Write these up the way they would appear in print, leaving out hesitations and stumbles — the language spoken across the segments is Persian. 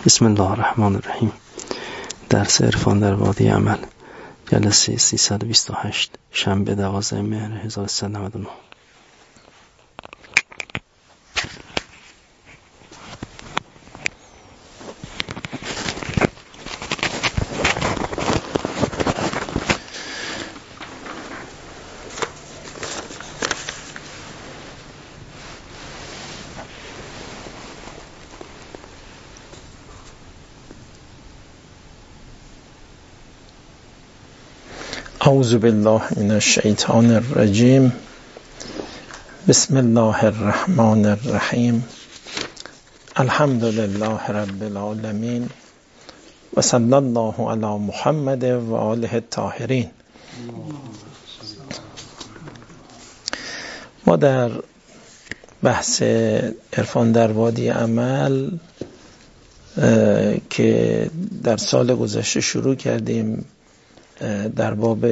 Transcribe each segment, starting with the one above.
بسم الله الرحمن الرحیم. درس عرفان در وادی عمل، جلسه 328، شنبه 12 مهر 1399. اعوذ بالله من الشیطان الرجیم. بسم الله الرحمن الرحیم. الحمد لله رب العالمین و صلی الله علی محمد و آله الطاهرین. ما در بحث عرفان در وادی عمل که در سال گذشته شروع کردیم در باب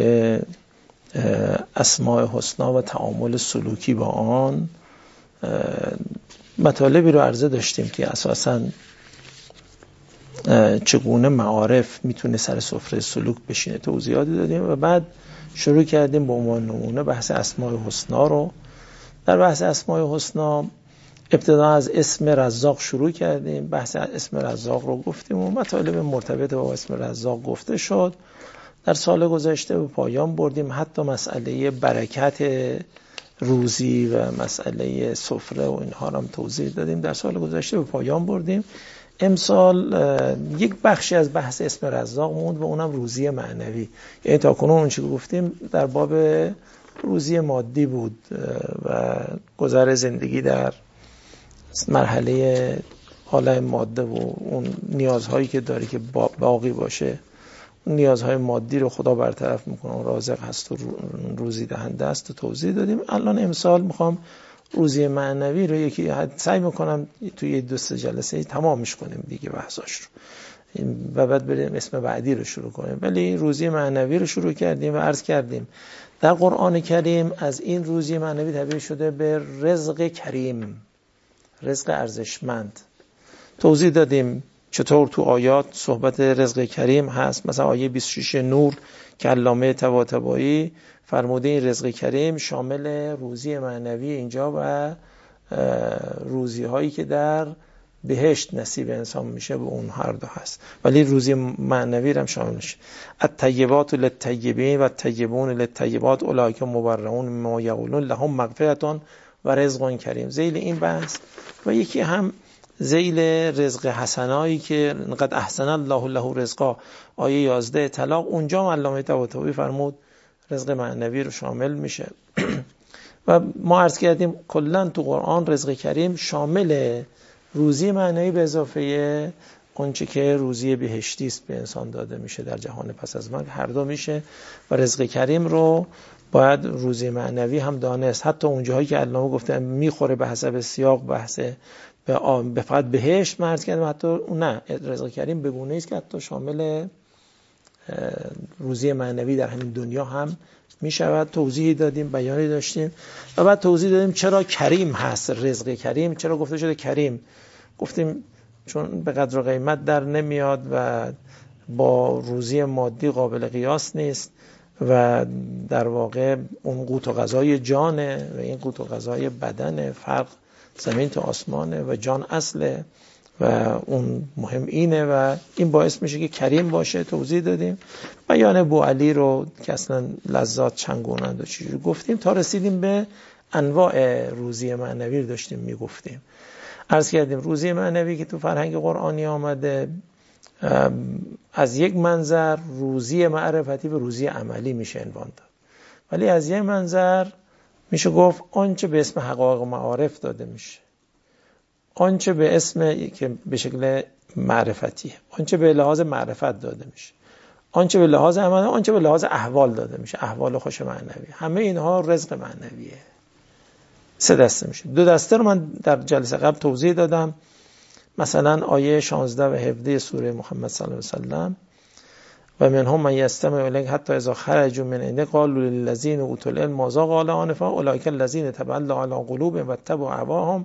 اسماء حسنا و تعامل سلوکی با آن، مطالبی رو عرضه داشتیم که اساساً چگونه معارف میتونه سر سفره سلوک بشینه، توضیحاتی دادیم و بعد شروع کردیم به عنوان نمونه بحث اسماء حسنا رو. در بحث اسماء حسنا ابتدا از اسم رزاق شروع کردیم، بحث اسم رزاق رو گفتیم و مطالب مرتبط با اسم رزاق گفته شد. در سال گذشته به پایان بردیم، حتی مسئله برکت روزی و مسئله سفره و اینها رو هم توضیح دادیم. در سال گذشته به پایان بردیم. امسال یک بخشی از بحث اسم رزاق موند و اونم روزی معنوی. یعنی تا کنون اون چی گفتیم در باب روزی مادی بود و گذر زندگی در مرحله عالم ماده و اون نیازهایی که داری که باقی باشه، نیازهای مادی رو خدا برطرف میکنه، رازق هست و روزی دهنده است و توضیح دادیم. الان امسال میخوام روزی معنوی رو یکی سعی میکنم توی 2-3 جلسه تمامش کنیم دیگه بحثاش رو و بعد بریم اسم بعدی رو شروع کنیم. ولی روزی معنوی رو شروع کردیم و عرض کردیم در قرآن کریم از این روزی معنوی تعبیر شده به رزق کریم، رزق ارزشمند. توضیح دادیم چطور تو آیات صحبت رزق کریم هست. مثلا آیه 26 نور که علامه طباطبایی فرموده این رزق کریم شامل روزی معنوی اینجا و روزی هایی که در بهشت نصیب انسان میشه به اون هر دو هست، ولی روزی معنوی هم شامل میشه. الطیبات للطیبین و الطیبون للطیبات اولئک مبرؤون مما یقولون لهم مغفرة و رزق کریم. ذیل این بحث و یکی هم ذیل رزق حسنایی که قد احسن الله له رزقا، آیه 11 طلاق، اونجا علامه طباطبایی فرمود رزق معنوی رو شامل میشه. و ما عرض کردیم کلا تو قرآن رزق کریم شامل روزی معنوی به اضافه اونچه که روزی بهشتی است به انسان داده میشه در جهان پس از مرگ، هر دو میشه و رزق کریم رو باید روزی معنوی هم دانست. حتی اونجاهایی که علامه گفته میخوره به حسب سیاق بحث به فقط بهشت مرز کردیم، حتی نه، رزق کریم بگونه است که حتی شامل روزی معنوی در همین دنیا هم می شود. توضیحی دادیم، بیانی داشتیم و بعد توضیح دادیم چرا کریم هست. رزق کریم چرا گفته شده کریم؟ گفتیم چون به قدر و قیمت در نمیاد و با روزی مادی قابل قیاس نیست و در واقع اون قوت و غذای جانه و این قوت و غذای بدنه، فرق زمین تا آسمانه و جان اصله و اون مهم اینه و این باعث میشه که کریم باشه. توضیح دادیم بیان بوعلی رو که اصلا لذات چنگونند و چجوری گفتیم تا رسیدیم به انواع روزی معنوی رو داشتیم میگفتیم. عرض کردیم روزی معنوی که تو فرهنگ قرآنی آمده از یک منظر روزی معرفتی و روزی عملی میشه عنوان داد، ولی از یک منظر میشه گفت آنچه به اسم حقایق معارف داده میشه، آنچه به اسم که به شکل معرفتیه، آنچه به لحاظ معرفت داده میشه، آنچه به لحاظ عمل، آنچه به لحاظ احوال داده میشه، احوال خوش معنوی، همه اینها رزق معنویه. 3 دسته میشه. 2 دسته رو من در جلسه قبل توضیح دادم. مثلا آیه 16 و 17 سوره محمد صلی الله علیه و سلم و منهم من یستمع الیک حتی اذا خرجوا من عندك قالوا للذین اوتوا العلم ماذا قال آنفا اولئک الذین تبع الله علی قلوبهم واتبعوا اهواهم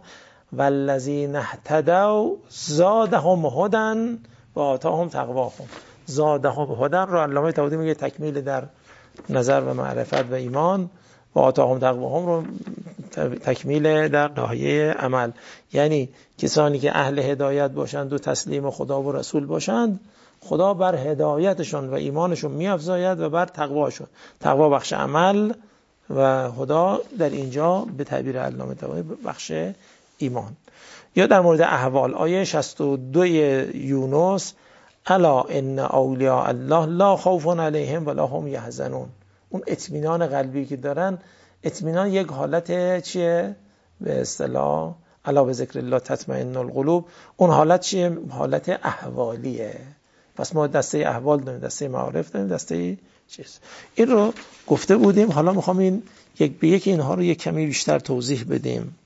والذین اهتدوا زادهم هدی و آتاهم تقواهم. زادهم هدی رو علامه طباطبایی میگه تکمیل در نظر و معرفت و ایمان، و آتاهم تقواهم رو تکمیل در ناحیه عمل. یعنی کسانی که اهل هدایت باشند و تسلیم خدا و رسول باشند، خدا بر هدایتشون و ایمانشون می‌افزاید و بر تقواشون. تقوا بخش عمل و خدا در اینجا به تعبیر علامه طباطبایی بخش ایمان. یا در مورد احوال آیه 62 یونس، الا ان اولیاء الله لا خوف علیهم ولا هم یحزنون. اون اطمینان قلبی که دارن، اطمینان یک حالت چیه؟ به اصطلاح الا به ذکر الله تطمئن القلوب. اون حالت چیه؟ حالت احوالیه. پس ما دسته احوال داریم، دسته معارف داریم، دسته چیز. این رو گفته بودیم. حالا میخوام این یک به یک اینها رو یک کمی بیشتر توضیح بدیم.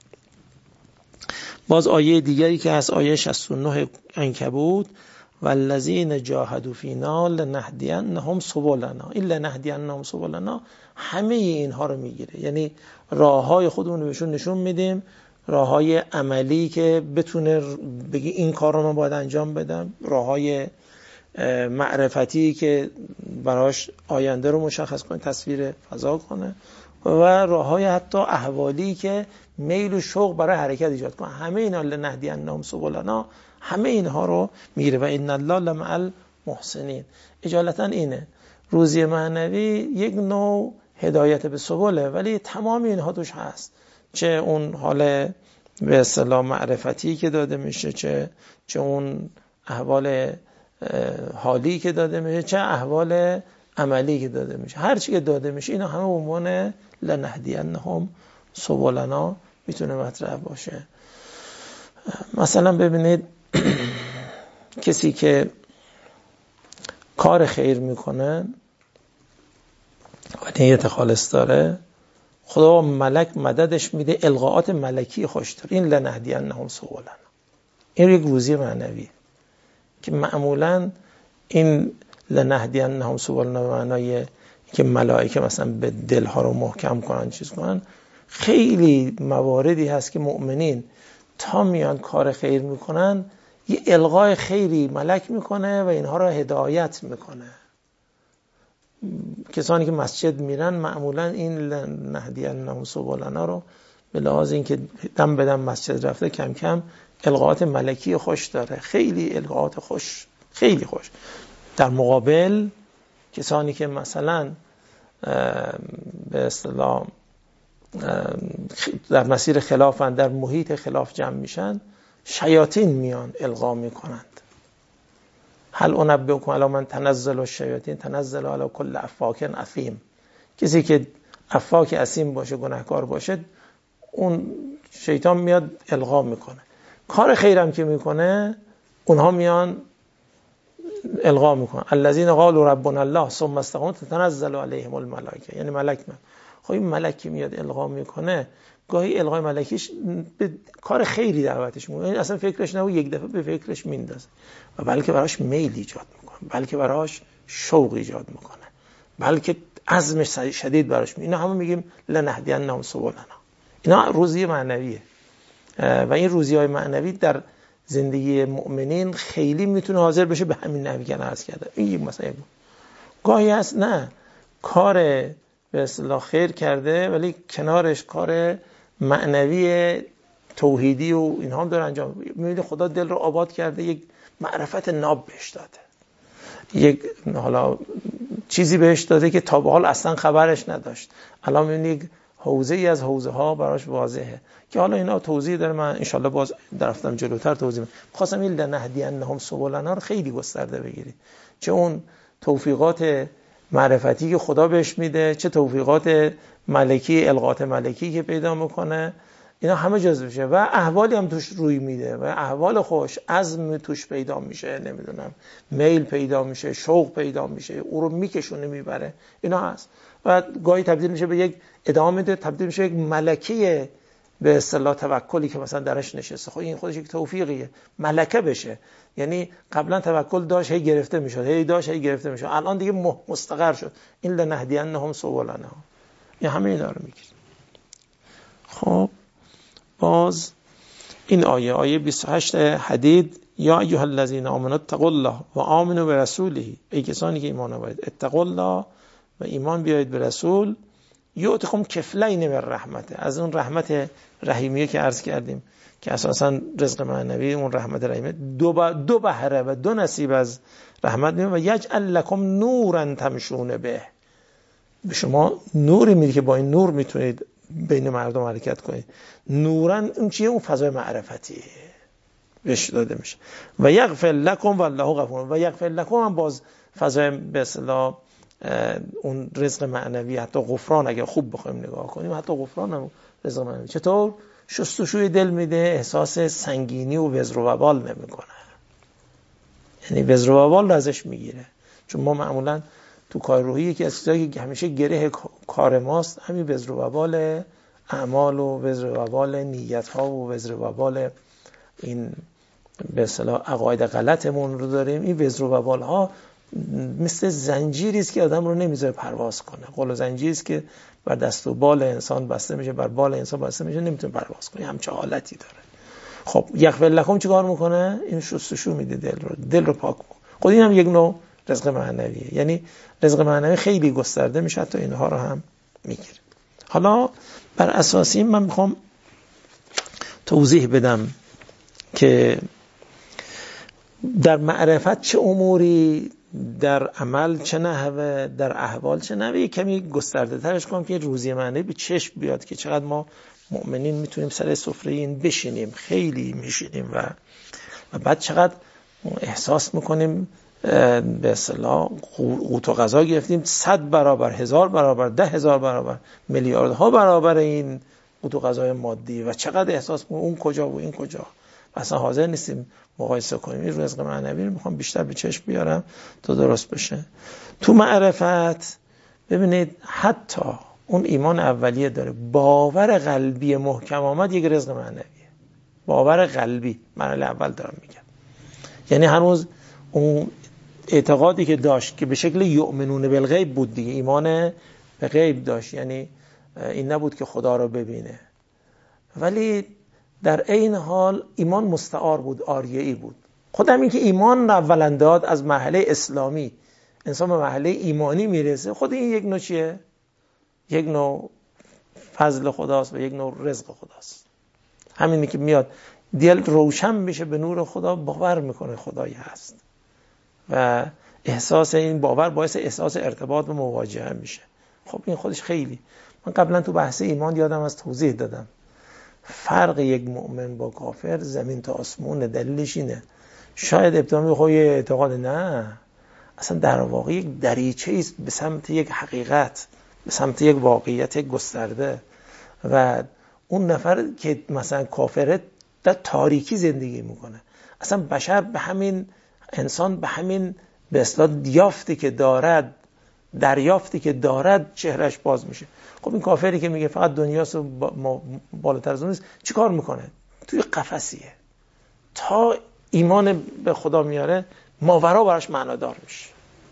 باز آیه دیگری که هست، آیه 69 عنکبوت، والذین جاهدوا فینا لنهدینهم سبلنا. این لنهدینهم سبلنا همه اینها رو میگیره. یعنی راههای خودمون رو بهشون نشون میدیم، راههای عملی که بتونه بگی این کار رو من باید انجام بدم، راههای معرفتی که براش آینده رو مشخص کنه، تصویر فضا کنه، و راههای حتی احوالی که میل و شوق برای حرکت ایجاد کنه. همه اینا لنهدینهم سبلنا، همه اینها رو میگیره. و ان الله لمع المحسنین. اجالتا اینه روزی معنوی یک نوع هدایت به سبله، ولی تمام اینها توش هست. چه اون حال به اصطلاح معرفتی که داده میشه، چه اون احوال حالی که داده میشه، چه احوال عملی که داده میشه. هر چی که داده میشه اینا همه به عنوان لنهدینهم سبلنا میتونه مطرح باشه. مثلا ببینید کسی که کار خیر میکنه و نیت خالص داره، خدا ملک مددش میده، القاءات ملکی خوش داره. این لنهدینهم سبلنا، این یک روزی معنوی که معمولا این لنهدینهم سبلنا به معنای که ملائکه مثلا به دلها رو محکم کنن، چیز کنن. خیلی مواردی هست که مؤمنین تا میان کار خیر میکنن، یه القای خیری ملک میکنه و اینها رو هدایت میکنه. کسانی که مسجد میرن معمولا این لنهدینهم سبلنا رو به لحاظ اینکه دم به دم مسجد رفته کم کم القاءات ملکی خوش داره. خیلی القاءات خوش، خیلی خوش. در مقابل کسانی که مثلا به اصطلاح در مسیر خلافن، در محیط خلاف جمع میشن، شیاطین میان القا میکنند. هل انبئکم علی من تنزل الشیاطین تنزل علی کل افاک اثیم. کسی که افاک اثیم باشه، گناهکار باشه، اون شیطان میاد القا میکنه. کار خیرم که میکنه اونها میان القا میکنن. الذین قالوا ربنا الله ثم استقاموا تتنزل علیهم الملائکه. یعنی ملک میاد. خب این ملکی میاد القا میکنه، گاهی القای ملکیش به کار خیری دعوتش میکنه، یعنی اصلا فکرش نه، یک دفعه به فکرش میندازه و بلکه براش میل ایجاد میکنه، بلکه براش شوق ایجاد میکنه، بلکه عزم شدید براش اینا همه میگیم لنهدینهم سبلنا. اینا روزی معنویه و این روزی‌های معنوی در زندگی مؤمنین خیلی میتونه حاضر بشه. به همین نحوی که عرض کردم. این مثلا گاهی هست نه کار به اصطلاح خیر کرده ولی کنارش کار معنوی توحیدی و اینها هم داره انجام میده. خدا دل رو آباد کرده، یک معرفت ناب بهش داده، یک حالا چیزی بهش داده که تا به حال اصلا خبرش نداشت. الان میبینید حوزه ای از حوزه ها براش واضحه که حالا اینا توضیح داره. من انشالله باز درفتم جلوتر توضیح میدم. خواستم این لنهدینهم سبلنا رو خیلی گسترده بگیرید، چه اون توفیقات معرفتی که خدا بهش میده، چه توفیقات ملکی، القاءات ملکی که پیدا میکنه، اینا همه جذب میشه و احوالی هم توش روی میده و احوال خوش، عزم توش پیدا میشه، نمیدونم میل پیدا میشه، شوق پیدا میشه، او رو میکشونه میبره. اینا هست و گاهی تبدیل میشه به یک ادامه میده، تبدیل میشه یک ملکی به اصطلاح توکلی که مثلا درش نشسته. خب این خودش یک توفیقیه، ملکه بشه. یعنی قبلا توکل داشت، هی گرفته میشد، هی داشت، هی گرفته میشد، الان دیگه مستقر شد. این لنهدینهم سبلنا، این همه اینا رو میگه. خب باز این آیه 28 حدید، یا ایها الذین آمنوا اتقوا الله و آمنوا برسوله، ای کسانی که ایمان آورید اتقوا الله و ایمان بیارید به رسول، یؤتکم کفلین من رحمته، از اون رحمت رحیمیه که عرض کردیم که اساسا رزق معنوی اون رحمت رحیمیه دو بهره و 2 نصیب از رحمت میده و یجعل لکم نورا تمشون به شما نوری میده که با این نور میتونید بین مردم حرکت کنید. نورا اون چیه؟ اون فضای معرفتیه بهش داده میشه. و یغفر لکم والله غفور، و یغفر لکم هم باز فضای به اصطلاح اون رزق معنوی، حتی غفران اگر خوب بخوایم نگاه کنیم، حتی غفران هم رزق معنوی. چطور؟ شستشوی دل میده، احساس سنگینی و وزر و وبال نمیکنه، یعنی وزر و وبال رو ازش میگیره. چون ما معمولا تو کار روحی یکی از چیزایی که همیشه گره کار ماست همین وزر و وبال اعمال و وزر و وبال نیت ها و وزر و وبال این به اصطلاح عقاید غلطمون رو داریم. این وزر و وبال ها مثل زنجیری است که آدم رو نمیذاره پرواز کنه. قول و زنجیری است که بر دست و بال انسان بسته میشه، بر بال انسان بسته میشه، نمیتونه پرواز کنه. همچه حالتی داره. خب یغفر لکم چیکار میکنه؟ این شستشو میده دل رو پاک میکنه. خب این هم یک نوع رزق معنویه. یعنی رزق معنوی خیلی گسترده میشه، تا اینها رو هم میگیره. حالا بر اساس این من میخوام توضیح بدم که در معرفت چه اموری، در عمل چه نحوه، در احوال چه نحوه، کمی گسترده ترش کنم که روزی معنی به چشم بیاد که چقدر ما مؤمنین میتونیم سر سفره این بشینیم، خیلی میشینیم و بعد چقدر احساس میکنیم به اصطلاح قوت و غذا گرفتیم 100 برابر، 1000 برابر، 10,000 برابر، میلیاردها برابر این قوت و غذای مادی و چقدر احساس میکنیم اون کجا و این کجا، اصلا حاضر نیستیم مقایسه کنیم. این رزق معنوی رو میخوام بیشتر به چشم بیارم تا درست بشه. تو معرفت ببینید حتی اون ایمان اولیه داره، باور قلبی محکم آمد یک رزق معنویه. باور قلبی مرحله اول دارم میگم، یعنی هنوز اون اعتقادی که داشت که به شکل یؤمنون بالغیب بود دیگه، ایمان به غیب داشت، یعنی این نبود که خدا رو ببینه، ولی در این حال ایمان مستعار بود، آریه‌ای بود. خودم این که ایمان اولا داد از مرحله اسلامی انسان به مرحله ایمانی میرسه، خود این یک نوع چیه؟ یک نوع فضل خداست و یک نوع رزق خداست. همینی که میاد دل روشن میشه به نور خدا، باور میکنه خدایی هست و احساس این باور باعث احساس ارتباط و مواجهه میشه. خب این خودش خیلی، من قبلا تو بحث ایمان یادم از توضیح دادم فرق یک مؤمن با کافر زمین تا آسمون. دلیلش اینه، شاید ابتدا میگه خب یه اعتقاد، نه اصلا در واقع یک دریچه است به سمت یک حقیقت، به سمت یک واقعیت گسترده. و اون نفر که مثلا کافره در تاریکی زندگی میکنه، اصلا بشر به همین انسان به همین به اصطلاح یافتی که دارد، دریافتی که دارد چهرش باز میشه. خب این کافری که میگه فقط دنیاست و بالاتر از اون نیست، چی کار میکنه؟ توی قفسیه تا ایمان به خدا میاره ماورا براش معنادار میشه،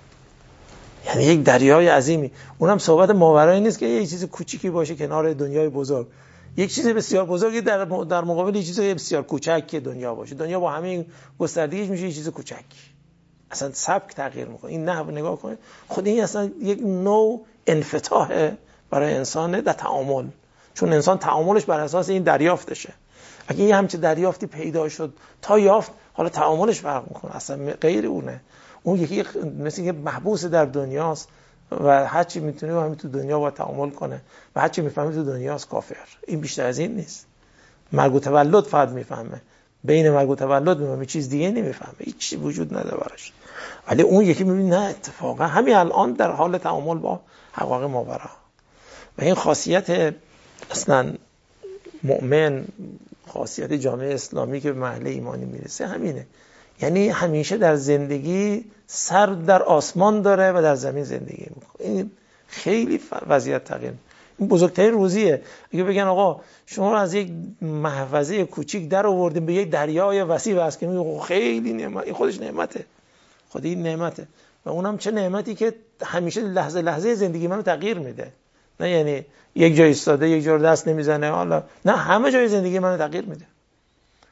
یعنی یک دریای عظیمی. اونم صحبت ماورایی نیست که یه چیز کوچیکی باشه کنار دنیای بزرگ، یک چیز بسیار بزرگی در مقابل یک چیز بسیار کوچک که دنیا باشه. دنیا با همین گستردگیش میشه یک چیز کوچک، اصلا سبک تغییر میکنه. این نحو نگاه کنید، خود این اصلا یک نوع انفتاح برای انسان در تعامل، چون انسان تعاملش بر اساس این دریافتشه. اگه یه همچین دریافتی پیدا شد تا یافت، حالا تعاملش فرق میکنه، اصلا غیر اونه. اون یکی مثل که محبوس در دنیاست و هر چی میتونه همین تو دنیا با تعامل کنه و هر چی میفهمه تو دنیاست کافر. این بیشتر از این نیست. مرگ و تولد فقط میفهمه، بین مرگ و تولد میفهمه، چیز دیگه نمیفهمه، هیچ چیزی وجود نداره براش. ولی اون یکی میبینه نه، اتفاقا همین الان در حال تعامل با حقایق ماورا. و این خاصیت اصلا مؤمن، خاصیت جامعه اسلامی که به مرحله ایمانی میرسه همینه، یعنی همیشه در زندگی سر در آسمان داره و در زمین زندگی میکنه. این خیلی وضعیت تغییر. این بزرگترین روزیه. اگه بگن آقا شما رو از یک محفظه کوچیک در آوردیم به یک دریای وسیع واسه، میگه خیلی نعمت، این خودش نعمته، خود این نعمته. و اونم چه نعمتی که همیشه لحظه لحظه زندگی منو تغییر میده. نه یعنی یک جای ایستاده یک جور دست نمیزنه، حالا نه، همه جای زندگی منو تغییر میده.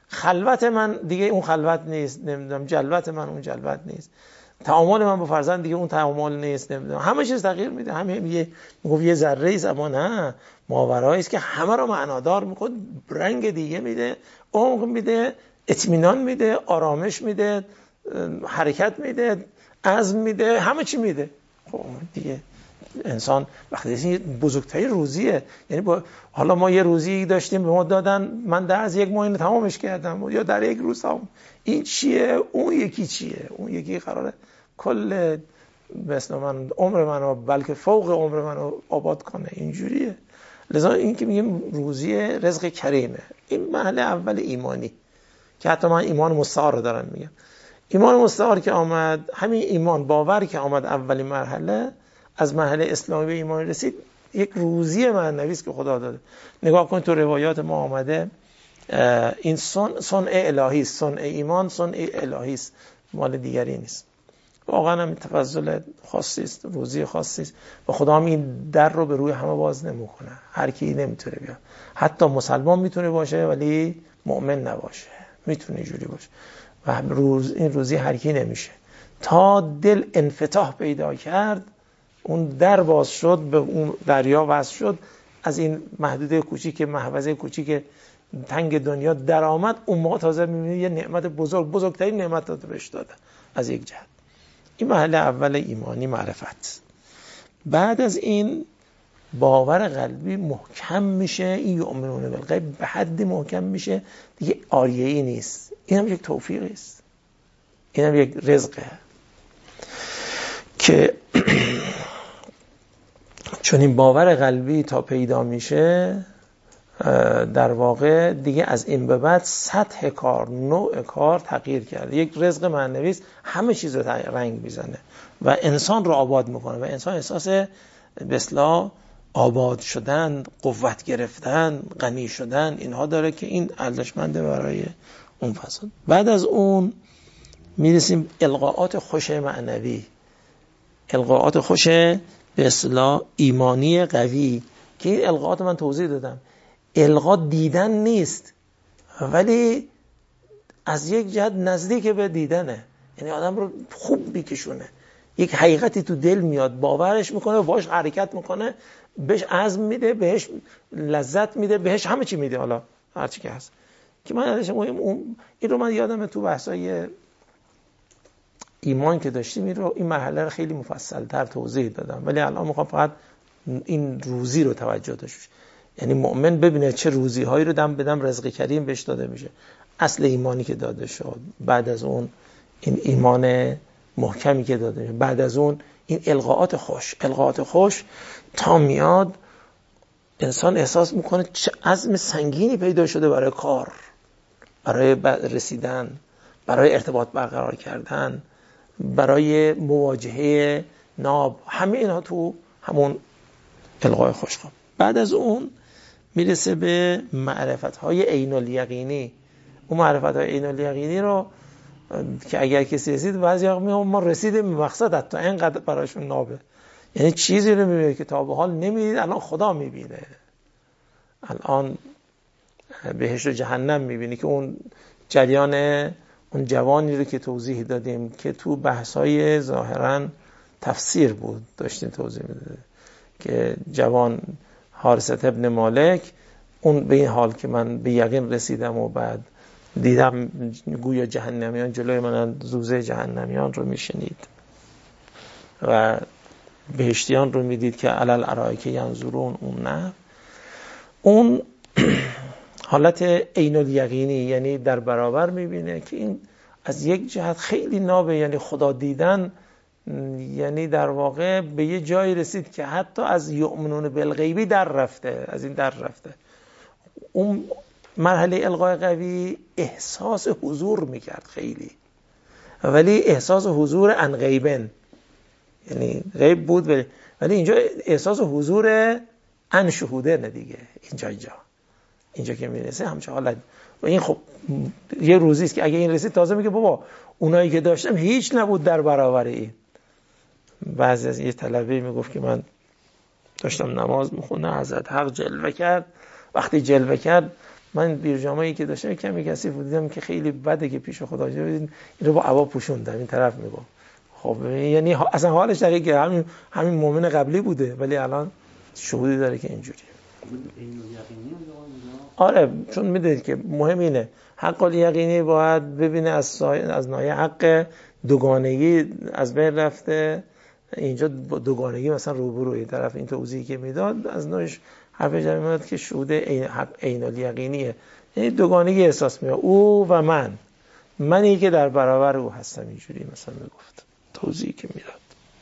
خلوت من دیگه اون خلوت نیست، نمیدونم جلوت من اون جلوت نیست، تعامل من با فرزند دیگه اون تعامل نیست، نمیدونم همه چیز تغییر میده. همه میگفت یه ذره است، اما نه، ماورایی است که همه رو معنادار میکنه، رنگ دیگه میده، عمق میده، اطمینان میده، آرامش میده، حرکت میده، عزم میده، همه چی میده. خب دیگه انسان وقتی این بزرگترین روزیه، یعنی حالا ما یه روزی داشتیم به ما دادن، من در از یک ماه اینو تمامش کردم یا در یک روز تمام. این چیه؟ اون یکی چیه؟ اون یکی قراره کل مثلا من عمر منو بلکه فوق عمر منو آباد کنه. اینجوریه. لذا این که میگیم روزی رزق کریمه، این مرحله اول ایمانی که حتی من ایمان مستعار رو دارم میگم. ایمان مستعار که آمد، همین ایمان باور که آمد اولین مرحله، از مرحله اسلامی به ایمان رسید، یک روزی معنوی است که خدا داده. نگاه کن تو روایات ما آمده این صنع الهی است، صنع ایمان صنع الهی است، مال دیگری نیست. واقعا هم تفضل خاصی است، روزی خاصی است و خدا هم این در رو به روی همه باز نمیکنه. هر کی نمیتونه بیاد، حتی مسلمان میتونه باشه ولی مؤمن نباشه، میتونه اینجوری باشه و این روزی هر کی نمیشه. تا دل انفتاح پیدا کرد، اون در باز شد، به اون دریا وصل شد، از این محدوده کوچیک، محوزه کوچیک تنگ دنیا در آمد، اون موقع تازه میبینی یه نعمت بزرگترین نعمت داده بهش داده از یک جهت. این مرحله اول ایمانی، معرفت. بعد از این باور قلبی محکم میشه، این یؤمنون بالغیب به حد محکم میشه دیگه، آریه‌ای نیست. این هم یک توفیقی است، این هم یک رزقه که چون این باور قلبی تا پیدا میشه، در واقع دیگه از این به بعد سطح کار، نوع کار تغییر کرده. یک رزق معنوی است، همه چیز رو رنگ میزنه و انسان رو آباد میکنه و انسان احساس به اصطلاح آباد شدن، قوت گرفتن، غنی شدن اینها داره که این ارزشمنده برای اون فضا. بعد از اون میرسیم القاءات خوش معنوی، القاءات خوش به اصطلاح ایمانی قوی که این القاءات من توضیح دادم. القا دیدن نیست ولی از یک جهت نزدیک به دیدنه، یعنی آدم رو خوب میکشونه، یک حقیقتی تو دل میاد، باورش میکنه، باهاش حرکت میکنه، بهش عزم میده، بهش لذت میده، بهش همه چی میده، حالا هر چی که هست. که من ازش این رو من یادمه تو بحثای ایمان که داشتیم این مرحله رو خیلی مفصل‌تر توضیح دادم، ولی الان میخوام فقط این روزی رو توجه داشته باشید. یعنی مؤمن ببینه چه روزی‌هایی رو دم بدم رزق کریم بهش داده میشه. اصل ایمانی که داده شد، بعد از اون این ایمان محکمی که داده میشه، بعد از اون این القاءات خوش تا میاد، انسان احساس میکنه چه عزم سنگینی پیدا شده برای کار، برای رسیدن، برای ارتباط برقرار کردن، برای مواجهه ناب، همه اینها تو همون القاء خوش. بعد از اون میرسه به معرفت‌های عین الیقینی. اون معرفت‌های عین الیقینی رو که اگر کسی رسید، بعضی وقت میگم ما رسیدیم به مقصد، حتی اینقدر براشون نابه، یعنی چیزی رو میبینه که تا به حال نمیدید، الان خدا میبینه، الان بهشت و جهنم میبینه. که اون جریان اون جوانی رو که توضیح دادیم که تو بحث‌های ظاهراً تفسیر بود داشتیم توضیح میدادیم که جوان حارثة ابن مالک، اون به این حال که من به یقین رسیدم و بعد دیدم گویا جهنمیان جلوی من زوزه جهنمیان رو میشنید و بهشتیان رو میدید که علل ارائک ینظرون. اون نه، اون حالت عین الیقینی، یعنی در برابر میبینه که این از یک جهت خیلی نابه، یعنی خدا دیدن، یعنی در واقع به یه جایی رسید که حتی از یؤمنون بالغیبی در رفته، از این در رفته. اون مرحله القای قوی احساس حضور میکرد خیلی، ولی احساس حضور عن غیبن، یعنی غیب بود ولی اینجا احساس حضور عن شهوده نه دیگه. اینجا که میرسه همچه حالت و این خب یه روزیست که اگه این رسید تازه میگه بابا اونایی که داشتم هیچ نبود در برابر این. بعضی از یه طلبه میگفت که من داشتم نماز میخونه، حضرت حق جلوه کرد، وقتی جلوه کرد من بیرجامایی که داشتم کمی کسی دیدم که خیلی بده که پیش خدا این رو با عبا پوشوندم، این طرف میگم خب یعنی اصلا حالش دقیقه همین مومن قبلی بوده ولی الان شهودی داره که اینجوریه. آره چون میدونید که مهم اینه حق الیقینی باید ببینه از ناحیه حق دوگانگی از بین رفته، اینجا دوگانگی مثلا روبروی طرف این توضیحی که میداد از نوعش حرف جمعی میاد که شهود عین الیقینیه، یعنی دوگانگی احساس میاد او و منی که در برابر او هستم، اینجوری مثلا میگفت توضیحی که میداد.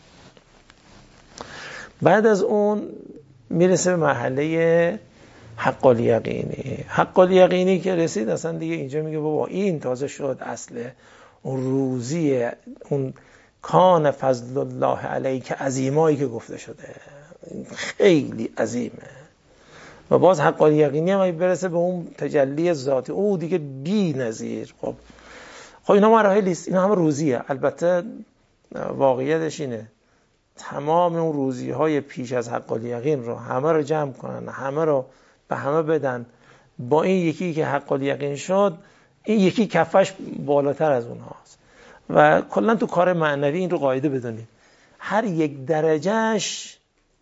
بعد از اون میرسه به مرحله حق الیقینی. حق الیقینی که رسید اصلا دیگه اینجا میگه بابا این تازه شد اصل اون روزی، اون کان فضل الله علیک عظیمایی که گفته شده خیلی عظیمه. و باز حق الیقینی هم برسه به اون تجلی ذاتی او دیگه بی نظیر. خب اینا مراحل است، اینا هم روزیه. البته واقعیتش اینه تمام اون روزی های پیش از حق الیقین رو همه رو جمع کنن، همه رو به همه بدن، با این یکی که حق الیقین شد این یکی کفش بالاتر از اونهاست. و کلا تو کار معنوی این رو قاعده بدونید هر یک درجهش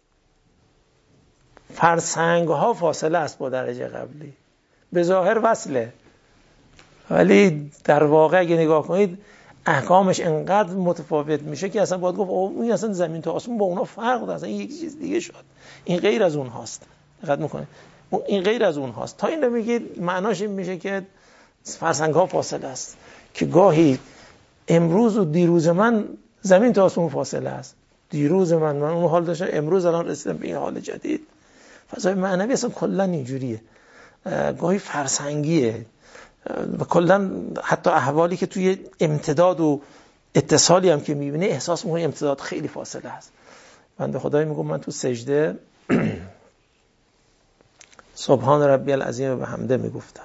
فرسنگ ها فاصله است با درجه قبلی، به ظاهر وصله ولی در واقع اگه نگاه کنید احکامش انقدر متفاوت میشه که اصلا باید گفت این اصلا زمین تا آسمون با اونا فرق داره، اصلا یک چیز دیگه شد، این غیر از اون هاست. دقت میکنید این غیر از اون هاست. تا این رو میگید معناش این میشه که فرسنگ ها فاصله است، که گاهی امروز و دیروز من زمین تا آسمون فاصله است. دیروز من اون حال داشتم، امروز الان رسیدم به این حال جدید. فضای معنوی اصلا کلا اینجوریه، گاهی فرسنگیه و کلا حتی احوالی که توی امتداد و اتصالی هم که میبینه احساس میکنه امتداد خیلی فاصله است. بنده خدایی میگم من تو سجده سبحان ربی العظیم و حمده میگفتم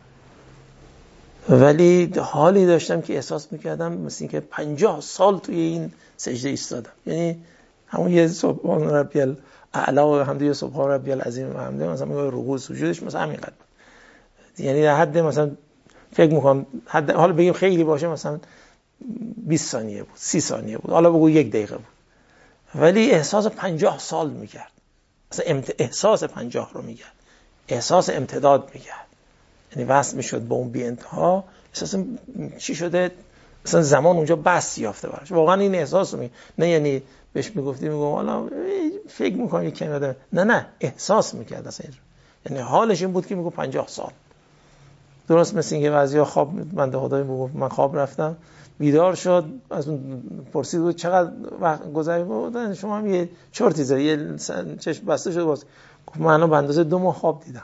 ولی حالی داشتم که احساس میکردم مثل این که 50 سال توی این سجده ایستادم، یعنی همون یه سبحان ربی الاعلی و حمده یا سبحان ربی العظیم و حمده مثلا میگه رکوع سجودش مثلا همینقدر، یعنی در حد مثلا فکر میکنم حالا بگیم خیلی باشه مثلا 20 ثانیه بود، 30 ثانیه بود، حالا بگو 1 دقیقه بود، ولی احساس 50 سال میکرد. مثلا احساس 50 رو میکرد، احساس امتداد میکرد، یعنی وصل میشد به اون بی انتها. احساس چی شده مثلا زمان اونجا بس یافته براش، واقعا این احساس رو نه یعنی بهش میگفتیم حالا فکر میکنی که نه احساس میکرد اصلا، یعنی حالش این بود که میگه 50 سال. درست مثل اینکه بعضیا خواب بنده خدای میگفت من خواب رفتم بیدار شد، از اون پرسید بود چقدر وقت گذشت، بود شما هم یه چرتی زدی، یه چشم بسته شد باز، گفت من به اندازه 2 ماه خواب دیدم.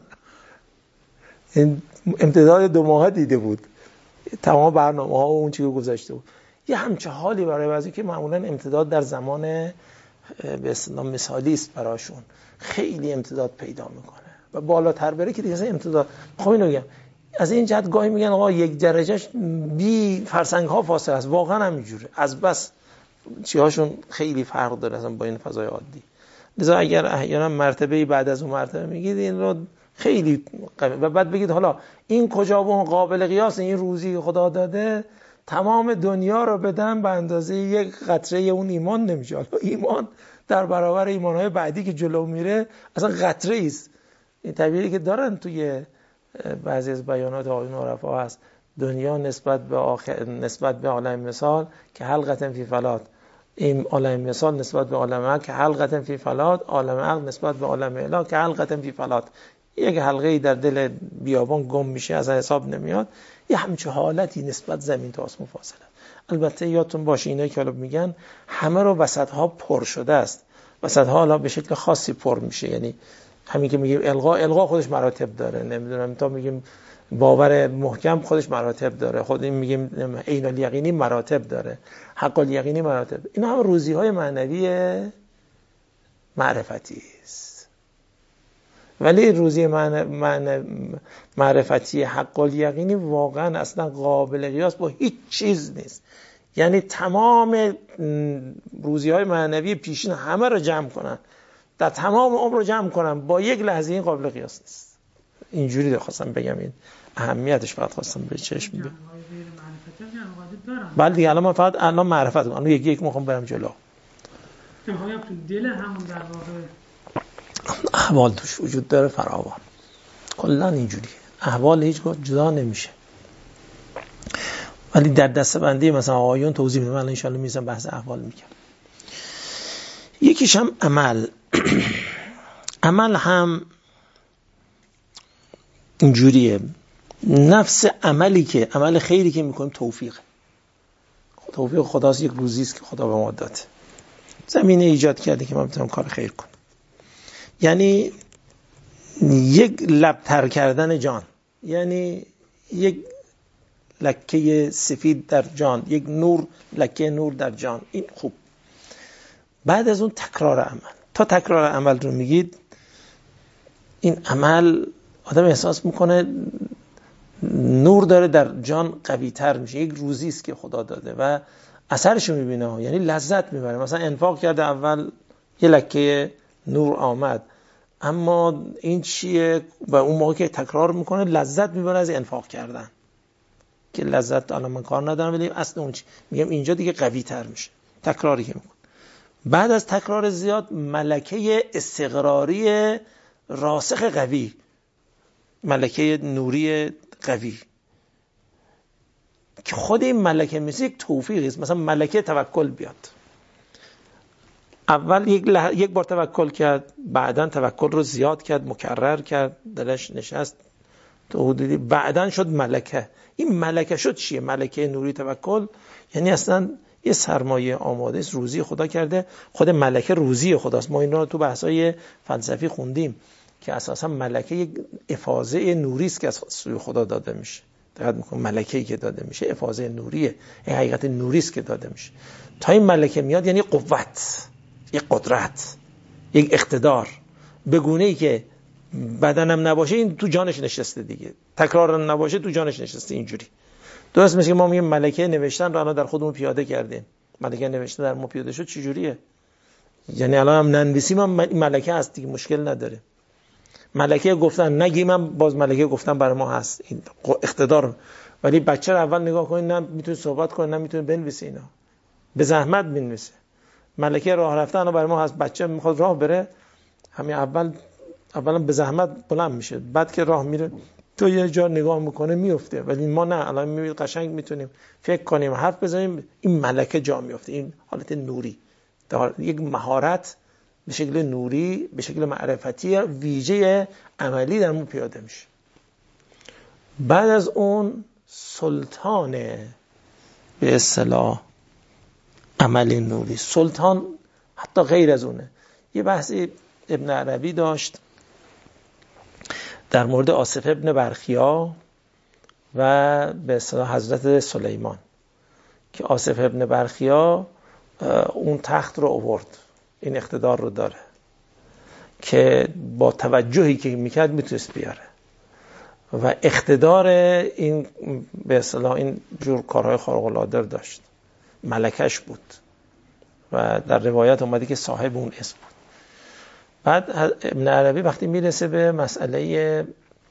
این امتداد 2 ماه دیده بود تمام برنامه ها و اون چیزی که گذشته بود. یه همچه حالی برای بعضی که معمولا امتداد در زمان به اصطلاح مثالی است براشون خیلی امتداد پیدا میکنه و بالاتر بره که دیگه امتداد. خب اینو میگم از این جهت گاهی میگن آقا 1 درجهش بی فرسنگ ها فاصله است، واقعا همینجوره، از بس چیهاشون خیلی فرق داره اصلا با این فضای عادی. لذا اگر احیانا مرتبه بعد از اون مرتبه میگید این رو خیلی و بعد بگید حالا این کجا و قابل قیاس، این روزی خدا داده تمام دنیا رو بدن به اندازه 1 قطره اون ایمان نمیشه. حالا ایمان در برابر ایمانهای بعدی که جلو میره اصلا قطره است. این تعبیری که دارن توی بعضی از بیانات آیون عرفا هست، دنیا نسبت به عالم مثال که حلقة فی فلات، این عالم مثال نسبت به عالم عقل که حلقة فی فلات، عالم عقل نسبت به عالم اله که حلقة فی فلات. یک حلقه‌ای در دل بیابان گم میشه از حساب نمیاد، یه همچه حالتی نسبت زمین تا آسمون فاصله. البته یادتون باشه اینایی که حالا میگن همه رو وسط‌ها پر شده است، وسط‌ها حالا به شکل خاصی پر میشه، یعنی همین که میگیم الغا خودش مراتب داره، نمیدونم تا میگیم باور محکم خودش مراتب داره، خود این میگیم عین الیقینی مراتب داره، حق الیقینی مراتب، اینا هم روزی‌های معنوی معرفتی است. ولی روزی معرفتی حق الیقینی واقعا اصلا قابل قیاس با هیچ چیز نیست. یعنی تمام روزی‌های معنوی پیشین همه رو جمع کنن، در تمام عمر رو جمع کنن، با 1 لحظه این قابل قیاس نیست. اینجوری خواستم بگم، این اهمیتش فقط خواستم به چشم بیاد. بله دیگه الان من فقط الان معرفت کنم، الان یکی یک میخوام برم جلو. نهایت تو دل همون در واقع احوال توش وجود داره فراوان. کلا اینجوری احوال هیچ وقت جدا نمیشه، ولی در دسته‌بندی مثلا آیون توضیح میدم. الان ان شاء الله میذارم بحث احوال میگم. یکیش هم عمل. عمل هم اینجوریه، نفس عملی که عمل خیری که میکنیم توفیق خداست، یک روزی است که خدا به ما داده، زمینه ایجاد کرده که ما بتونیم کار خیر کنیم. یعنی یک لبتر کردن جان، یعنی یک لکه سفید در جان، یک نور، لکه نور در جان. این خوب. بعد از اون تکرار عمل. تا تکرار عمل رو میگید، این عمل آدم احساس میکنه نور داره در جان، قوی تر میشه. یک روزی است که خدا داده و اثرش رو میبینه، یعنی لذت میبره. مثلا انفاق کرده، اول یه لکه نور آمد، اما این چیه؟ و اون موقع که تکرار میکنه لذت میبره از انفاق کردن، که لذت الان من کار ندارم، ولی اصل اون چی میگم اینجا دیگه قوی تر میشه تکراری که میکنه. بعد از تکرار زیاد ملکه استقراری راسخ قوی، ملکه نوری قوی، که خود این ملکه مثل یک توفیقی است. مثلا ملکه توکل بیاد، اول یک بار توکل کرد، بعدن توکل رو زیاد کرد، مکرر کرد، دلش نشست تو حدودی، بعدن شد ملکه. این ملکه شد چیه؟ ملکه نوری توکل، یعنی اصلا یه سرمایه آماده است، روزی خدا کرده. خود ملکه روزی خداست. ما این رو تو بحث‌های فلسفی خوندیم که اساسا ملکه یک افاضه نوری است که از سوی خدا داده میشه. دقت می‌کنم ملکه‌ای که داده میشه افاضه نوریه، این حقیقت نوری است که داده میشه. تا این ملکه میاد یعنی قوت، یک قدرت، یک اقتدار، به گونه‌ای که بدنم نباشه این تو جانش نشسته دیگه، تکرار نباشه تو جانش نشسته. اینجوری درست مثل که ما میگیم ملکه نوشتن رو الان در خودمون پیاده کردیم. ملکه نوشتن در ما پیاده شد، چه جوریه؟ یعنی الان هم ننویسیم هم ملکه هست دیگه، مشکل نداره. ملکه گفتن نگیم هم باز ملکه گفتن برای ما هست، این اقتدار. ولی بچه رو اول نگاه کنید، نه میتونه صحبت کنه، نه میتونه بنویسه، اینا به زحمت بنویسه. ملکه راه رفتن برای ما هست. بچه میخواد راه بره، همین اولا به زحمت بلند میشه، بعد که راه میره تو یه جا نگاه میکنه میفته. ولی ما نه، الان میبینید قشنگ میتونیم فکر کنیم، حرف بزنیم، این ملکه جا میفته. این حالت نوری، یک مهارت به شکل نوری، به شکل معرفتی ویژه عملی در ما پیاده میشه. بعد از اون سلطان به اصطلاح عمل نوری، سلطان حتی غیر از اونه. یه بحثی ابن عربی داشت در مورد آصف ابن برخیا و به اصطلاح حضرت سلیمان، که آصف ابن برخیا اون تخت رو آورد، این اقتدار رو داره که با توجهی که میکرد میتونست بیاره و اقتدار این به اصطلاح این جور کارهای خارق العاده داشت، ملکش بود و در روایت اومده که صاحب اون اسم بود. بعد ابن عربی وقتی میرسه به مسئله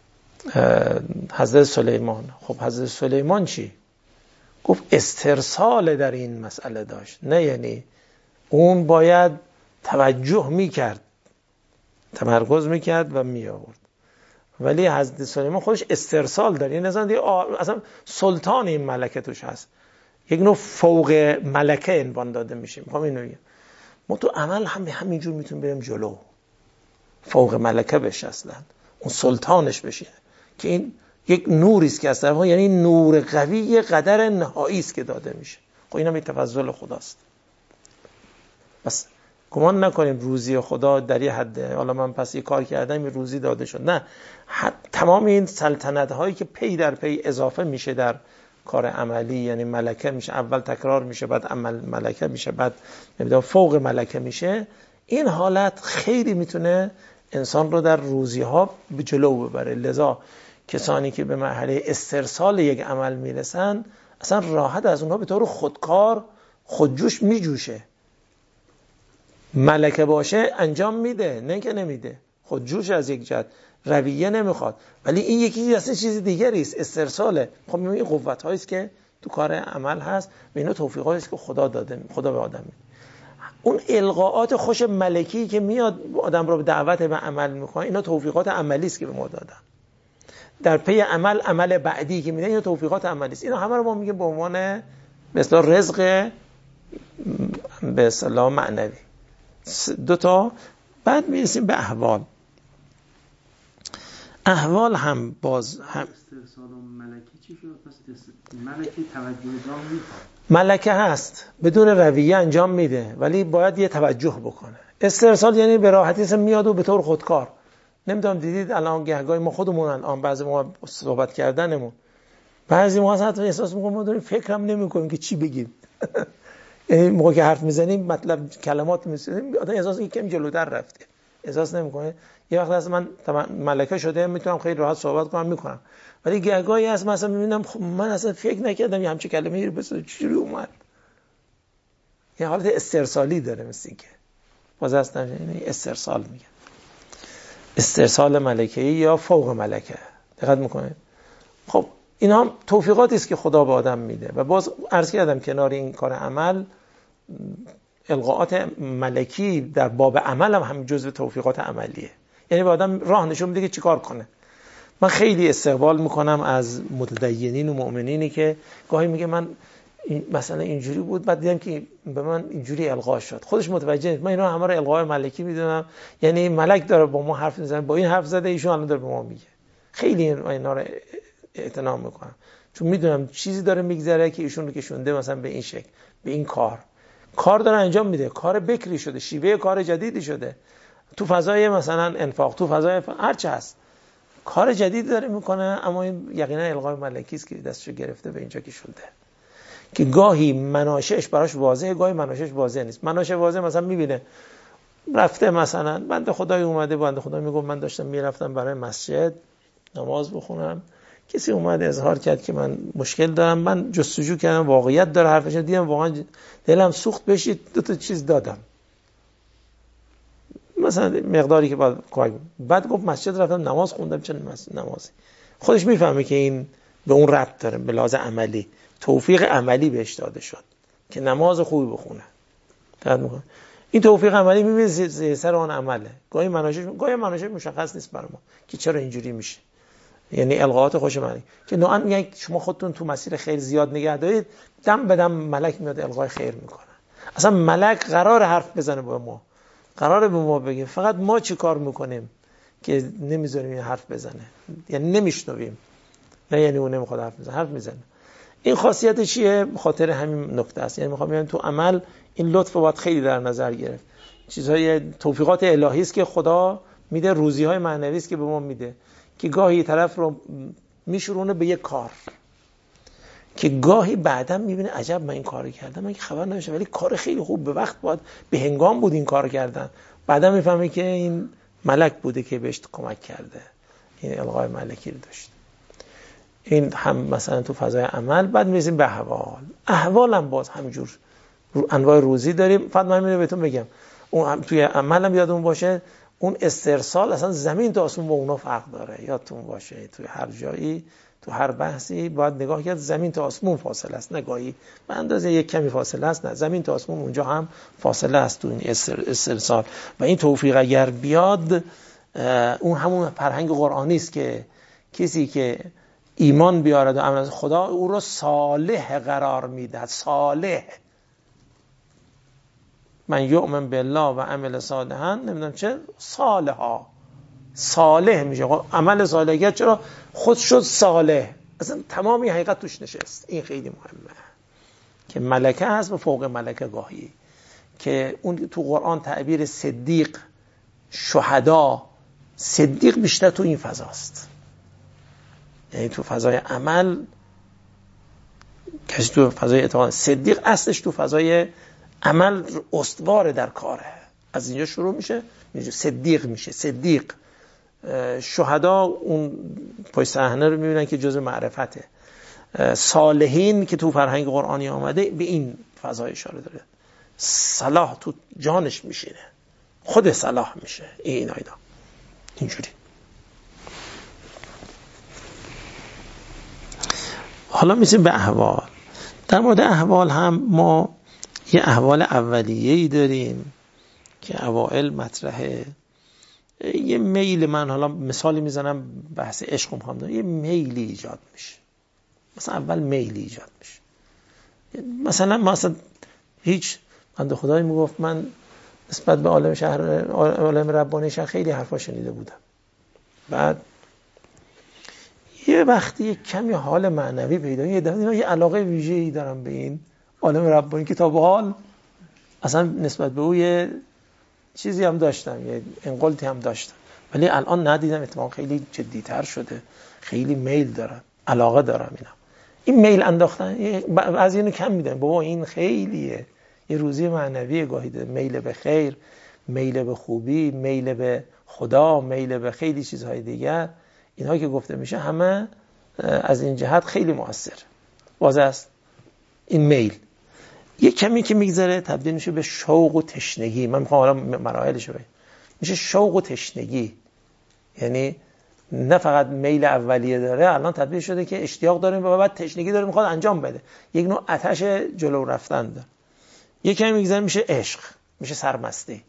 حضرت سلیمان، خب حضرت سلیمان چی؟ گفت استرسال در این مسئله داشت، نه یعنی اون باید توجه میکرد، تمرکز میکرد و میآورد، ولی حضرت سلیمان خودش استرسال داره، یعنی اصلا سلطان این ملکه توش هست، یک نوع فوق ملکه عنوان داده میشه. میخوام اینو بگم ما تو عمل هم به همینجور میتونیم بریم جلو، فوق ملکه بشه، اصلا اون سلطانش بشه، که این یک نوری است که از طرف، یعنی نور قوی قدر نهایی است که داده میشه. خب اینم یک تفضل خداست. بس گمان نکنیم روزی خدا در یه حد، حالا من پس یه کار کردم یه روزی داده شد، نه، تمام این سلطنت هایی که پی در پی اضافه میشه در کار عملی، یعنی ملکه میشه، اول تکرار میشه، بعد عمل ملکه میشه، بعد نمیدونم فوق ملکه میشه. این حالت خیلی میتونه انسان رو در روزی ها به جلو ببره. لذا کسانی که به مرحله استرسال یک عمل میرسن، اصلا راحت از اونها به طور خودکار خودجوش میجوشه. ملکه باشه انجام میده، نه که نمیده، خودجوش از یک جهت. رویه نمیخواد. ولی این یکی اصلا چیز دیگری است، استرساله. خب این قوت هایی است که تو کار عمل هست و اینا توفیقاتی است که خدا داده، خدا به آدم میده. اون القاءات خوش ملکی که میاد آدم رو به دعوت به عمل میکنه، اینا توفیقات عملی است که به ما دادن. در پی عمل بعدی که میده، اینا توفیقات عملی است. اینا همه رو ما میگیم به عنوان به اصطلاح رزق به اصطلاح معنوی. دو تا. بعد میرسیم به احوال. احوال هم باز هم استرسال و ملکی چی شد؟ پس ملکی توجه انجام میده. ملکه هست بدون رویه انجام میده ولی باید یه توجه بکنه. استرسال یعنی به راحتی اصلا میاد و به طور خودکار. نمیدونم دیدید الان گهگاهی ما خودمون الان بعضی ما صحبت کردنمون بعضی ما حتی احساس میکنیم ما داریم فکرم نمیکنیم که چی بگیم. یعنی موقع که حرف میزنیم مطلب کلمات میزنیم آدم احساس یکم جلوتر رفته، احساس نمیکنه. یه وقت هست من ملکه شده میتونم خیلی راحت صحبت کنم میکنم، ولی گهگاهی هست مثلا میبینم من اصلا فکر نکردم یه همچین کلمه‌ای رو بسازم چجوری اومد. یه حالت استرسالی داره مثل اینکه باز اصلا یعنی استرسال میگن، استرسال ملکه‌ای یا فوق ملکه. دقت میکنید؟ خب اینا هم توفیقاتی است که خدا به آدم میده و باز عرض کردم کنار این کار عمل القاءات ملکی در باب عمل هم جزو توفیقات عملیه. یعنی به آدم راه نشون میده که چیکار کنه. من خیلی استقبال میکنم از متدینین و مؤمنینی که گاهی میگه من مثلا اینجوری بود بعد دیدم که به من اینجوری القا شد، خودش متوجه نیست. من اینا همه رو القاء ملکی میدونم، یعنی ملک داره با ما حرف میزنه، با این حرف زده ایشون الان داره به ما میگه. خیلی اینا رو اعتنام میکنم چون میدونم چیزی داره میگذره که ایشون رو کشونده مثلا به این شکل، به این کار داره انجام میده، کار بکری شده، شیوه کار جدیدی شده تو فضای مثلا انفاق، تو فضای هر چه هست کار جدید داره میکنه، اما این یقینا القای ملکی است که دستشو گرفته به اینجا کشونده که گاهی مناشهش براش واضحه، گاهی مناشهش واضح نیست. مناشه واضح مثلا میبینه رفته مثلا بنده خدای اومده، بنده خدا میگه من داشتم میرفتم برای مسجد نماز بخونم، کسی اومد اظهار کرد که من مشکل دارم، من جستجو کردم واقعیت داره حرفش، دیدم واقعا دلم سوخت بشید، دو تا چیز دادم مثلا مقداری که بعد گفت مسجد رفتم نماز خوندم. چه نمازی؟ خودش میفهمه که این به اون ربط داره، به لحاظ عملی توفیق عملی بهش داده شد که نماز خوبی بخونه. این توفیق عملی میبینید زیر سر آن عمله. گاهی مناشش مشخص نیست برای ما که چرا اینجوری میشه، یعنی القاءات خوش معنی که نوعا میگن شما خودتون تو مسیر خیر زیاد نگه دارید، دم به دم ملک میاد القای خیر میکنه. اصلا ملک قرار حرف بزنه با ما، قراره به ما بگه، فقط ما چی کار میکنیم که نمیذاریم این حرف بزنه، یعنی نمیشنویم. نه یعنی اون نمیخواد حرف بزنه، حرف میزنه. این خاصیت چیه؟ خاطر همین نکته است. یعنی میخوام بگم تو عمل این لطف باید خیلی در نظر گرفت. چیزهای توفیقات الهی است که خدا میده، روزی‌های معنوی است که به ما میده که گاهی طرف رو میشورونه به یک کار که گاهی بعداً میبینه عجب من این کارو کردم، من که خبر نداشتم، ولی کار خیلی خوب به وقت بود، به هنگام بود این کار کردن. بعداً میفهمه که این ملک بوده که بهش کمک کرده، این القای ملکی رو داشت. این هم مثلا تو فضای عمل. بعد میرسیم به احوال هم باز همینجور انواع روزی داریم. فقط من اینو بهتون بگم اون توی عمل هم یادمون باشه اون استرسال اصلا زمین تا آسمون با اونا فرق داره. یادتون باشه توی هر جایی تو هر بحثی باید نگاه کرد زمین تا آسمون فاصله است، نگاهی به اندازه یک کمی فاصله است، نه زمین تا آسمون اونجا هم فاصله است تو این استرسال. و این توفیق اگر بیاد اون همون فرهنگ قرآنی است که کسی که ایمان بیارد و عمل از خدا او رو صالح قرار میدهد. صالح، من یؤمن بالله و عمل صالحا، نمیدونم چه صالحا، صالح میشه. عمل صالحیت چرا خود شد صالح، اصلا تمامی حقیقت توش نشست. این خیلی مهمه که ملکه هست و فوق ملکه گاهی که اون تو قرآن تعبیر صدیق، شهدا، صدیق بیشتر تو این فضاست. یعنی تو فضای عمل کسی تو فضای اعتقاد، صدیق اصلش تو فضای عمل استوار در کاره، از اینجا شروع میشه صدیق میشه. صدیق، شهدا اون پای صحنه رو میبینن که جزء معرفته. صالحین که تو فرهنگ قرآنی آمده به این فضای اشاره داره. صلاح تو جانش میشینه، خود صلاح میشه. اینا اینجوری حالا میسیم به احوال. در مورد احوال هم ما یه احوال اولیه‌ای داریم که اوائل مطرحه. یه میل، من حالا مثالی میزنم بحث عشق میخوام دارم، یه میلی ایجاد میشه. مثلا اول میلی ایجاد میشه. مثلا هیچ بنده خدایی میگفت من نسبت به عالم ربانی شهر خیلی حرفا شنیده بودم. بعد یه وقتی یه کمی حال معنوی پیدا یه علاقه ویژه‌ای دارم به این عالم ربانی که تا به حال اصلا نسبت به او یه چیزی هم داشتم، یه انقلتی هم داشتم، ولی الان ندیدم. اتفاقا خیلی جدی‌تر شده، خیلی میل دارم، علاقه دارم. این میل انداختن از اینو کم میدن. بابا این خیلیه، یه روزی معنوی گاهی ده. میل به خیر، میل به خوبی، میل به خدا، میل به خیلی چیزهای دیگر، اینها که گفته میشه همه از این جهت خیلی مؤثر. واضح است این میل یه کمی که میگذره تبدیل میشه به شوق و تشنگی. من میخوام حالا مراحلش رو بگم. میشه شوق و تشنگی، یعنی نه فقط میل اولیه داره، الان تبدیل شده که اشتیاق داره و بعد تشنگی داره، میخواد انجام بده. یک نوع آتش جلو رفتن داره. یک کمی میگذره میشه عشق، میشه سرمستی.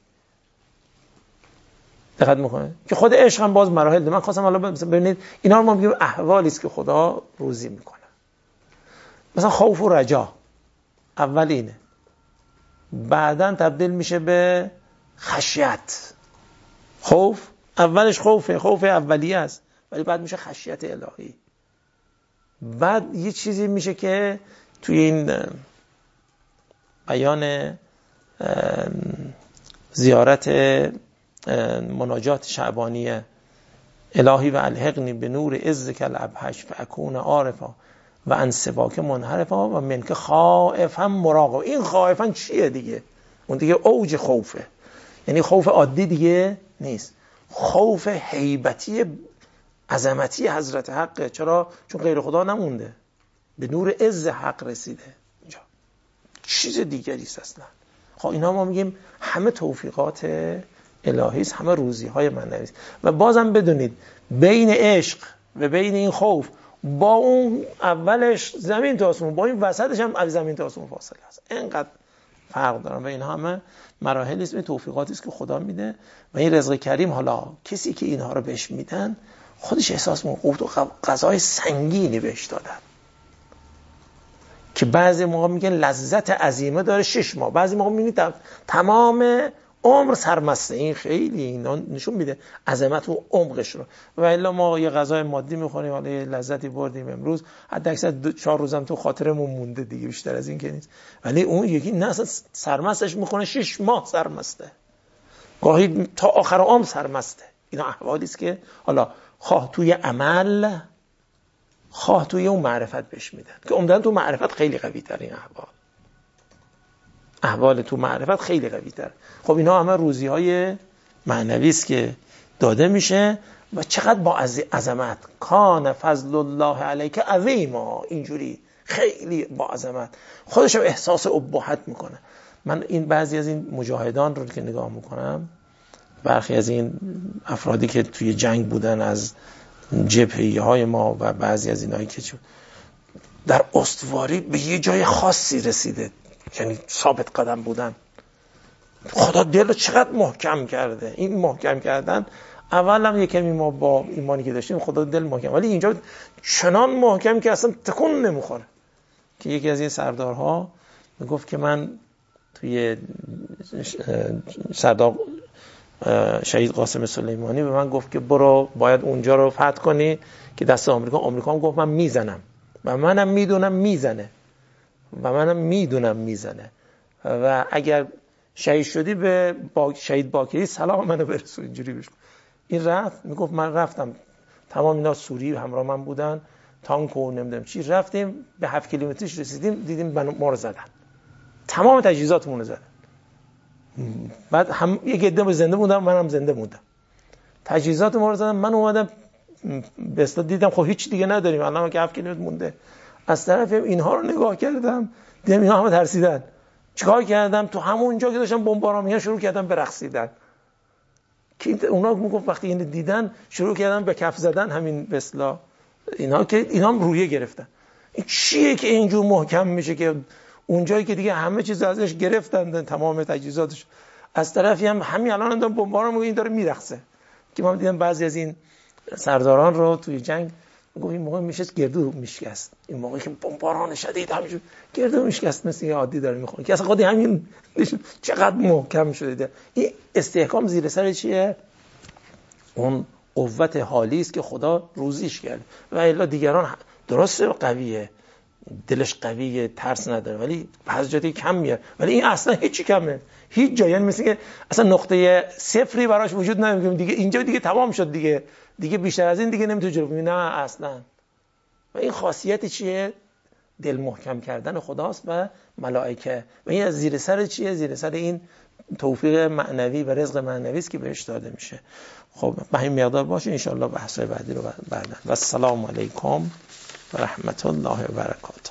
دقت میکنه که خود عشق هم باز مراحل داره. من خواستم حالا ببینید اینا رو ما میگیم احوالی است که خدا روزی میکنه. مثلا خوف و رجا اول اینه، بعدن تبدیل میشه به خشیت. خوف اولش خوف اولیه است، ولی بعد میشه خشیت الهی. بعد یه چیزی میشه که توی این بیان زیارت مناجات شعبانیه، الهی و الحقنی به نور عزک الابهش فاکون عارفا و عن سواک منحرفا و منک خائفا مراقبا. این خائفا چیه دیگه؟ اون دیگه اوج خوفه، یعنی خوف عادی دیگه نیست، خوف هیبتی عظمتی حضرت حقه. چرا؟ چون غیر خدا نمونده، به نور عز حق رسیده اینجا، چیز دیگری است اصلا. خب اینا ما میگیم همه توفیقات الهی است، همه روزی های معنوی است. و بازم بدونید بین عشق و بین این خوف با اون اولش زمین تا آسمون، با این وسطش هم زمین تا آسمون فاصله است. اینقدر فرق دارن و این همه مراحلی است، توفیقاتی است که خدا میده. و این رزق کریم، حالا کسی که اینها رو بهش میدن خودش احساس میکنه و غذای سنگینی بهش دادن، که بعضی موقع میگن لذت عظیمه داره 6 ماه، بعضی موقع میبینید تمام عمر سرمسته. این خیلی اینا نشون میده عظمت و عمقش رو. و الا ما یه غذای مادی میخوریم، حالا یه لذتی بردیم امروز، حد اکثر 4 روزم تو خاطرمون مونده دیگه، بیشتر از این که نیست. ولی اون یکی نه، اصلا سرمستش میکنه 6 ماه سرمسته، گاهی تا آخر عمر سرمسته. اینا احوالی است که حالا خواه توی عمل، خواه توی اون معرفت بهش میدن، که عمدن تو معرفت خیلی قوی تر. این احوال تو معرفت خیلی قوی تر. خب اینا همه روزی های معنوی است که داده میشه. و چقدر با عظمت، کان فضل الله علیک عظیما، اینجوری خیلی با عظمت خودش احساس ابهت میکنه. من این بعضی از این مجاهدان رو که نگاه میکنم، برخی از این افرادی که توی جنگ بودن از جبهه‌ای های ما و بعضی از اینایی که در استواری به یه جای خاصی رسیده، یعنی ثابت قدم بودن، خدا دل رو چقدر محکم کرده. این محکم کردن اول هم یکمی ما با ایمانی که داشتیم خدا دل محکم، ولی اینجا چنان محکم که اصلا تکون نمیخوره. که یکی از این سردارها میگفت که من توی سردار شهید قاسم سلیمانی به من گفت که برو باید اونجا رو فتح کنی که دست آمریکا هم گفت من میزنم و منم میدونم میزنه و اگر شهید شدی به شهید باکری سلام منو برسو. اینجوری بشه. این رفت میگفت من رفتم، تمام اینا سوری همراه من بودن، تانک و نمیدونم چی، رفتیم به 7 کیلومترش رسیدیم، دیدیم ما رو زدن، تمام تجهیزاتمون رو زدن. بعد هم یک عده زنده موندن، منم زنده موندم، تجهیزات ما رو زدن. من اومدم به اصطلاح دیدم خب هیچ دیگه نداریم، الان که 7 کیلومتر مونده. از طرف اینها رو نگاه کردم، دیدم اینا همه ترسیدن. چیکار کردم؟ تو همونجا که داشتم بمباران می‌کردم شروع کردم به رقصیدن. که اونا میگفت وقتی اینو دیدن شروع کردن به کف زدن، همین به اصطلاح اینا که اینا هم رویه گرفتن، این چیه که اینجور محکم میشه که اونجایی که دیگه همه چیز ازش گرفتن، تمام تجهیزاتش، از طرفی هم همین الان دارن بمباران میگه این داره میرقصه. که من دیدم بعضی از این سرداران رو توی جنگ میگم این موقع میشه گردو میشکست، این موقعی که بمباران شدید همینجور گردو میشکست مثل یه عادی داره میخونه که اصلا خودی همین چقدر محکم شده. این استحکام زیر سر چیه؟ اون قوت حالی است که خدا روزیش کرده و الا دیگران درسته قویه، دلش قویه، ترس نداره، ولی بعضی جایی کم میاد، ولی این اصلا هیچی کمه، هیچ جایی، یعنی مثل که اصلا نقطه صفری براش وجود نداره دیگه اینجا دیگه تمام شد دیگه بیشتر از این دیگه نمیتونه جلو بگیره. نه اصلا. و این خاصیت چیه؟ دل محکم کردن خداست و ملائکه. و این از زیر سر چیه؟ زیر سر این توفیق معنوی و رزق معنوی است که بهش داده میشه. خب به این مقدار باشه، ان شاء الله بحث‌های بعدی رو بعدا. و السلام علیکم و رحمت الله و برکاته.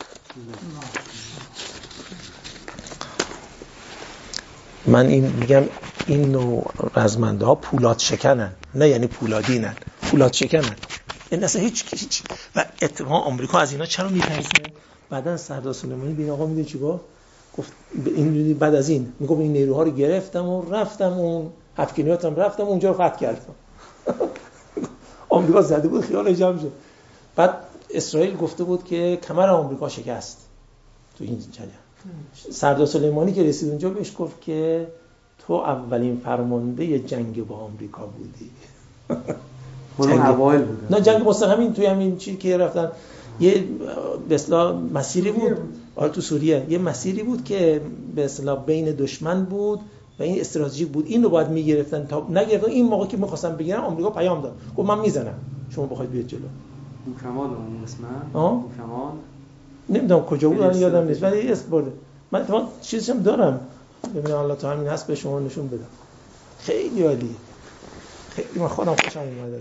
من این میگم این نوع رزمنده ها پولاد شکنن، نه یعنی پولادینن، پولاد شکنن. این اصلا هیچ و اتفاقا آمریکا از اینا چرا میترسه؟ بعدن سردار سلیمانی بین آقا میده چی گفت این بعد از این میگم این نیروها رو گرفتم و رفتم اون افغانیاتم رفتم اونجا رو فتح کردم. آمریکا زده بود خیال جمع شد. بعد اسرائیل گفته بود که کمر آمریکا شکست تو این جنگ. سردار سلیمانی که رسید اونجا بهش گفت که تو اولین فرمانده جنگ با آمریکا بودی. اون اوایل بود. نه جنگ مستقیم همین توی همین چیزی که رفتن یه به اصطلاح مسیری بود تو سوریه، یه مسیری بود که به اصطلاح بین دشمن بود و این استراتژیک بود، این رو باید میگرفتن تا نگرفتن. این موقع که می‌خواستن بگیرن آمریکا پیام داد گفت من میزنم شما بخواید بیاید جلو. کمال اون اسمه کمال نمیدونم کجا بود الان یادم نیست ولی اسم برده. من اتفاقا چیزی هم دارم ببینم الله تا همین هست به شما نشون بدم. خیلی عالی، خیلی من خودم خوشم اومده.